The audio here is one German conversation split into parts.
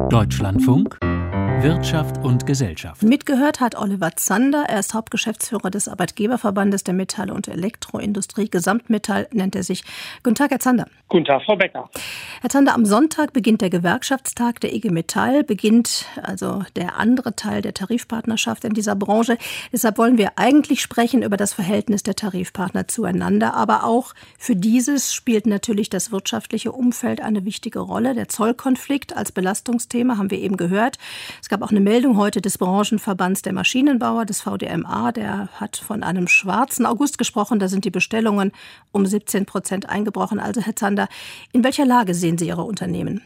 Deutschlandfunk Wirtschaft und Gesellschaft. Mitgehört hat Oliver Zander. Er ist Hauptgeschäftsführer des Arbeitgeberverbandes der Metall- und Elektroindustrie. Gesamtmetall nennt er sich. Guten Tag, Herr Zander. Guten Tag, Frau Becker. Herr Zander, am Sonntag beginnt der Gewerkschaftstag der IG Metall, beginnt also der andere Teil der Tarifpartnerschaft in dieser Branche. Deshalb wollen wir eigentlich sprechen über das Verhältnis der Tarifpartner zueinander. Aber auch für dieses spielt natürlich das wirtschaftliche Umfeld eine wichtige Rolle. Der Zollkonflikt als Belastungsthema haben wir eben gehört. Es gab auch eine Meldung heute des Branchenverbands der Maschinenbauer, des VDMA. Der hat von einem schwarzen August gesprochen. Da sind die Bestellungen um 17% eingebrochen. Also, Herr Zander, in welcher Lage sehen Sie Ihre Unternehmen?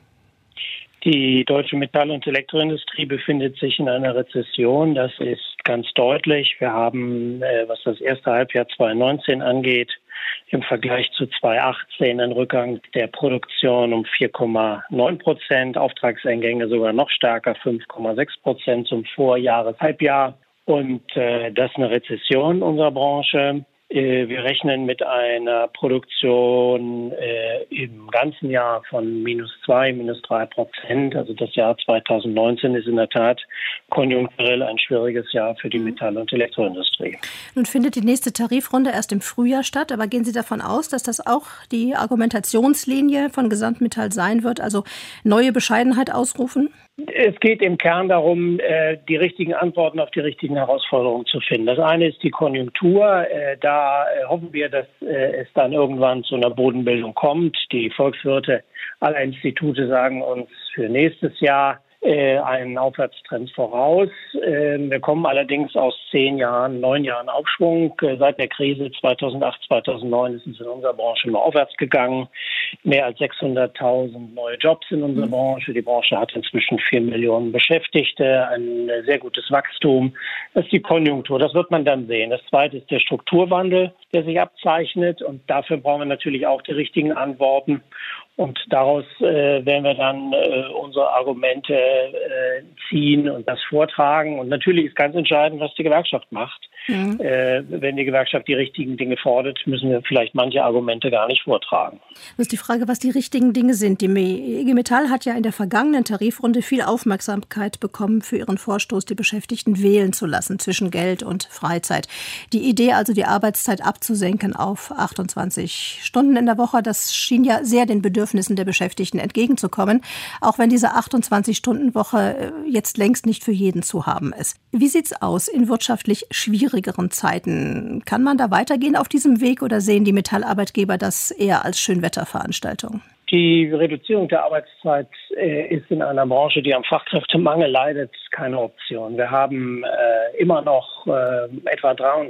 Die deutsche Metall- und Elektroindustrie befindet sich in einer Rezession. Das ist ganz deutlich. Wir haben, was das erste Halbjahr 2019 angeht, im Vergleich zu 2018 einen Rückgang der Produktion um 4,9%, Auftragseingänge sogar noch stärker, 5,6% zum Vorjahreshalbjahr. Und das ist eine Rezession unserer Branche. Wir rechnen mit einer Produktion im ganzen Jahr von -2, -3%. Also das Jahr 2019 ist in der Tat konjunkturell ein schwieriges Jahr für die Metall- und Elektroindustrie. Nun findet die nächste Tarifrunde erst im Frühjahr statt. Aber gehen Sie davon aus, dass das auch die Argumentationslinie von Gesamtmetall sein wird, also neue Bescheidenheit ausrufen? Es geht im Kern darum, die richtigen Antworten auf die richtigen Herausforderungen zu finden. Das eine ist die Konjunktur. Da hoffen wir, dass es dann irgendwann zu einer Bodenbildung kommt. Die Volkswirte aller Institute sagen uns für nächstes Jahr einen Aufwärtstrend voraus. Wir kommen allerdings aus 9 Jahren Aufschwung. Seit der Krise 2008, 2009 ist es in unserer Branche immer aufwärts gegangen. Mehr als 600.000 neue Jobs in unserer Branche. Die Branche hat inzwischen 4 Millionen Beschäftigte, ein sehr gutes Wachstum. Das ist die Konjunktur. Das wird man dann sehen. Das zweite ist der Strukturwandel, der sich abzeichnet. Und dafür brauchen wir natürlich auch die richtigen Antworten. Und daraus werden wir dann unsere Argumente ziehen und das vortragen. Und natürlich ist ganz entscheidend, was die Gewerkschaft macht. Mhm. Wenn die Gewerkschaft die richtigen Dinge fordert, müssen wir vielleicht manche Argumente gar nicht vortragen. Das ist die Frage, was die richtigen Dinge sind. Die IG Metall hat ja in der vergangenen Tarifrunde viel Aufmerksamkeit bekommen für ihren Vorstoß, die Beschäftigten wählen zu lassen zwischen Geld und Freizeit. Die Idee also, die Arbeitszeit abzusenken auf 28 Stunden in der Woche, das schien ja sehr den Bedürfnissen der Beschäftigten entgegenzukommen, auch wenn diese 28-Stunden-Woche jetzt längst nicht für jeden zu haben ist. Wie sieht's aus in wirtschaftlich schwierigeren Zeiten? Kann man da weitergehen auf diesem Weg oder sehen die Metallarbeitgeber das eher als Schönwetterveranstaltung? Die Reduzierung der Arbeitszeit ist in einer Branche, die am Fachkräftemangel leidet, keine Option. Wir haben immer noch etwa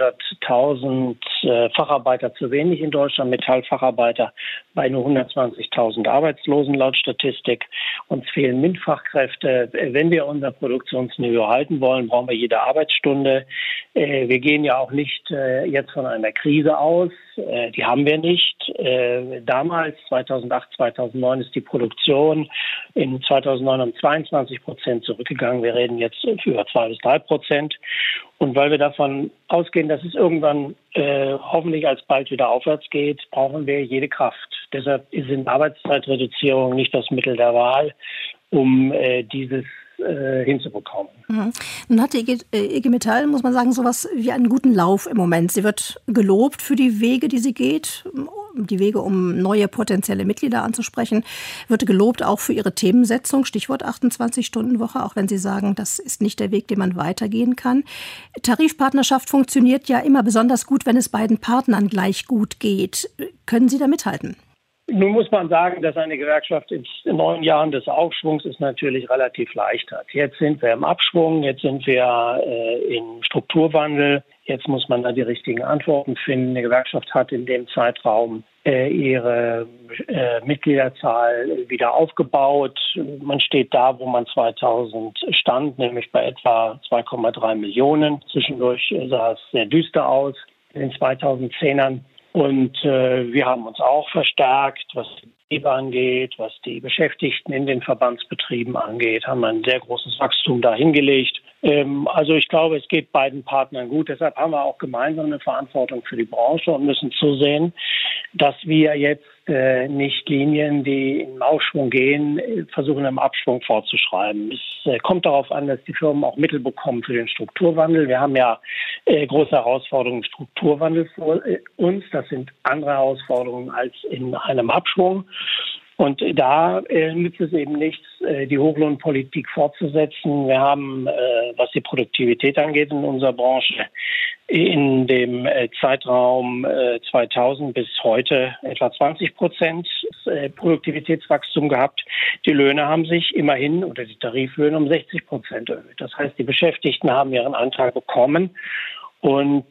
300.000 Facharbeiter zu wenig in Deutschland, Metallfacharbeiter bei nur 120.000 Arbeitslosen laut Statistik. Uns fehlen MINT-Fachkräfte. Wenn wir unser Produktionsniveau halten wollen, brauchen wir jede Arbeitsstunde. Wir gehen ja auch nicht jetzt von einer Krise aus. Die haben wir nicht. Damals, 2008, 2009, ist die Produktion in 2009 um 22% zurückgegangen. Wir reden jetzt über 2-3%. Und weil wir davon ausgehen, dass es irgendwann hoffentlich alsbald wieder aufwärts geht, brauchen wir jede Kraft. Deshalb sind Arbeitszeitreduzierungen nicht das Mittel der Wahl, um dieses hinzubekommen. Mhm. Nun hat die IG Metall, muss man sagen, sowas wie einen guten Lauf im Moment. Sie wird gelobt für die Wege, die sie geht, die Wege, um neue potenzielle Mitglieder anzusprechen, wird gelobt auch für ihre Themensetzung, Stichwort 28-Stunden-Woche, auch wenn Sie sagen, das ist nicht der Weg, den man weitergehen kann. Tarifpartnerschaft funktioniert ja immer besonders gut, wenn es beiden Partnern gleich gut geht. Können Sie da mithalten? Nun muss man sagen, dass eine Gewerkschaft in 9 Jahren des Aufschwungs es natürlich relativ leicht hat. Jetzt sind wir im Abschwung, jetzt sind wir im Strukturwandel. Jetzt muss man da die richtigen Antworten finden. Die Gewerkschaft hat in dem Zeitraum ihre Mitgliederzahl wieder aufgebaut. Man steht da, wo man 2000 stand, nämlich bei etwa 2,3 Millionen. Zwischendurch sah es sehr düster aus in den 2010ern. Und wir haben uns auch verstärkt, was die Betriebe angeht, was die Beschäftigten in den Verbandsbetrieben angeht, haben ein sehr großes Wachstum da hingelegt. Also ich glaube, es geht beiden Partnern gut. Deshalb haben wir auch gemeinsam eine Verantwortung für die Branche und müssen zusehen, dass wir jetzt nicht Linien, die im Aufschwung gehen, versuchen im Abschwung fortzuschreiben. Es kommt darauf an, dass die Firmen auch Mittel bekommen für den Strukturwandel. Wir haben ja große Herausforderungen im Strukturwandel vor uns. Das sind andere Herausforderungen als in einem Abschwung. Und da nützt es eben nichts, die Hochlohnpolitik fortzusetzen. Wir haben, was die Produktivität angeht in unserer Branche, in dem Zeitraum 2000 bis heute etwa 20% Produktivitätswachstum gehabt. Die Löhne haben sich immerhin, oder die Tariflöhne, um 60% erhöht. Das heißt, die Beschäftigten haben ihren Anteil bekommen. Und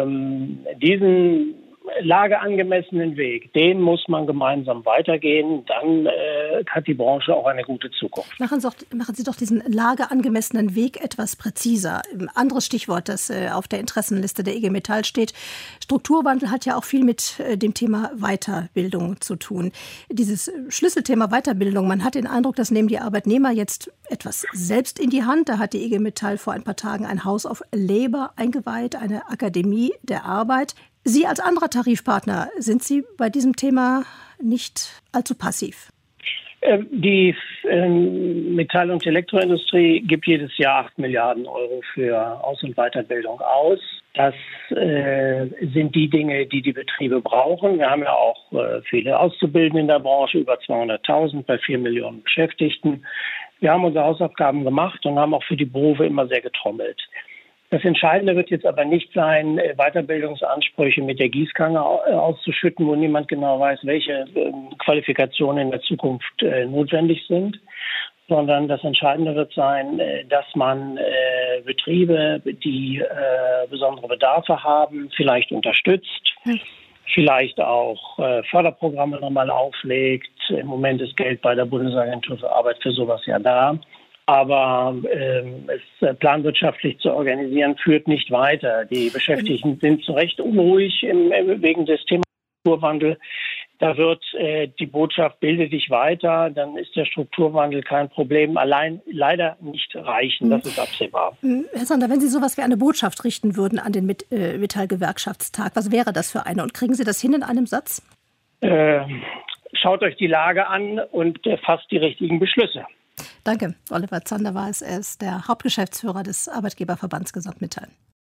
diesen lageangemessenen Weg, den muss man gemeinsam weitergehen. Dann hat die Branche auch eine gute Zukunft. Machen Sie doch diesen lageangemessenen Weg etwas präziser. Ein anderes Stichwort, das auf der Interessenliste der IG Metall steht. Strukturwandel hat ja auch viel mit dem Thema Weiterbildung zu tun. Dieses Schlüsselthema Weiterbildung, man hat den Eindruck, das nehmen die Arbeitnehmer jetzt etwas selbst in die Hand. Da hat die IG Metall vor ein paar Tagen ein House of Labour eingeweiht, eine Akademie der Arbeit. Sie als anderer Tarifpartner, sind Sie bei diesem Thema nicht allzu passiv? Die Metall- und Elektroindustrie gibt jedes Jahr 8 Milliarden Euro für Aus- und Weiterbildung aus. Das sind die Dinge, die die Betriebe brauchen. Wir haben ja auch viele Auszubildende in der Branche, über 200.000 bei 4 Millionen Beschäftigten. Wir haben unsere Hausaufgaben gemacht und haben auch für die Berufe immer sehr getrommelt. Das Entscheidende wird jetzt aber nicht sein, Weiterbildungsansprüche mit der Gießkanne auszuschütten, wo niemand genau weiß, welche Qualifikationen in der Zukunft notwendig sind, sondern das Entscheidende wird sein, dass man Betriebe, die besondere Bedarfe haben, vielleicht unterstützt, vielleicht auch Förderprogramme nochmal auflegt. Im Moment ist Geld bei der Bundesagentur für Arbeit für sowas ja da. Aber es planwirtschaftlich zu organisieren, führt nicht weiter. Die Beschäftigten sind zu Recht unruhig wegen des Themas Strukturwandel. Da wird die Botschaft, bilde dich weiter, dann ist der Strukturwandel kein Problem. Allein leider nicht reichen, das ist absehbar. Herr Sander, wenn Sie sowas wie eine Botschaft richten würden an den Metallgewerkschaftstag, was wäre das für eine? Und kriegen Sie das hin in einem Satz? Schaut euch die Lage an und fasst die richtigen Beschlüsse. Danke. Oliver Zander war es. Er ist der Hauptgeschäftsführer des Arbeitgeberverbands Gesamtmetall.